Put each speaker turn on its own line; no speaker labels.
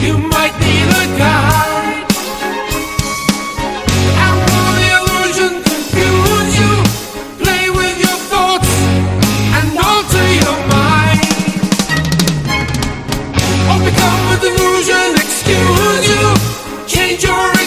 You might need a guide. And will the illusion confuse you? Play with your thoughts and alter your mind. Or become a delusion, excuse you. Change your